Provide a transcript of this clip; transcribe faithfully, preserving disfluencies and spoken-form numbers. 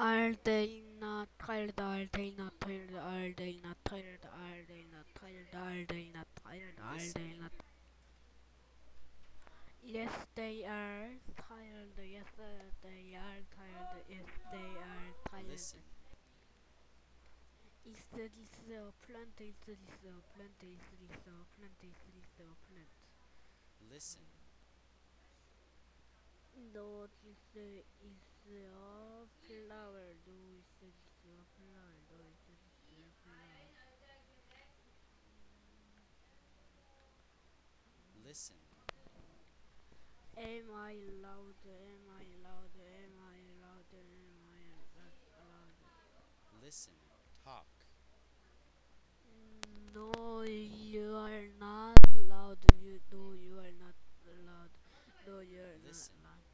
Are they not tired? Are they not tired? Are they not tired? Are they not tired? Are they not tired? Are Listen. they not? Yes, they are tired. Yes, uh, they are tired. Yes, they are tired. Listen. Is this a plant? Is this a plant? Is this a plant? Is this a plant? Listen. No, this uh, is a flower. No, is this a flower? No, is this a flower? Listen. Am I loud? Am I loud? Am I loud? Am I loud? loud? Listen. Talk.